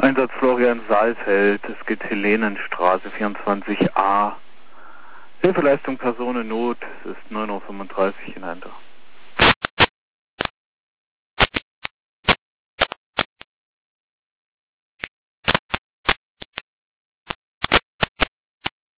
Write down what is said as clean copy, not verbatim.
Einsatz Florian Saalfeld, es geht Helenenstraße 24a. Hilfeleistung Personen in Not, es ist 9:35 Uhr in Enter.